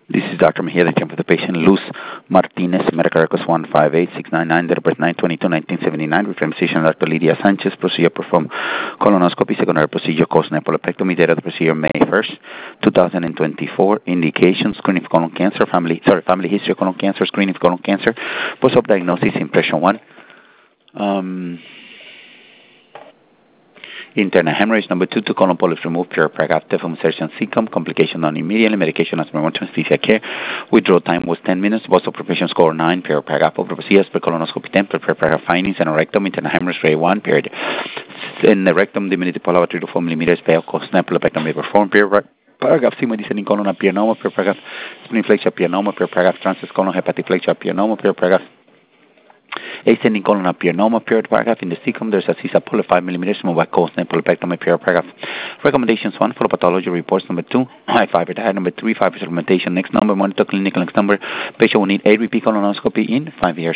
This is Dr. Mejia, the time for the patient, Luz Martinez, medical records 158699, date of birth 9/22/1979, with physician Dr. Lydia Sanchez, procedure performed colonoscopy, secondary procedure caused nephrolepectomy, date of the procedure May 1st, 2024, indications, screening for colon cancer, family history of colon cancer, screening for colon cancer, post-op diagnosis, impression 1. Internal hemorrhage. Number 2, 2 colon polyps removed, pure paragraph, from insertion cecum, complication non immediately, medication as emergency anesthesia care. Withdrawal time was 10 minutes, Boston preparation score 9, pure paragraph, over procedures per colonoscopy 10, pure paragraph findings, and rectum, internal hemorrhage grade 1, period. In the rectum, diminutive polyp 3 to 4 millimeters, pale, nephrolepectomy performed, pure paragraph, sigma descending colon apianoma, pure paragraph, spleen flexure apianoma, pure paragraph, transverse colon hepatic flexure apianoma, pure paragraph, ascending colon apianoma, period, paragraph. In the cecum, there's a CISA polyp 5 millimeters, removed caused nephrolepectomy, period, paragraph. Recommendations 1, follow pathology reports. Number 2, high fiber diet. Number 3, fiber supplementation. Next number, monitor clinical. Next number, patient will need 8 repeat colonoscopy in 5 years.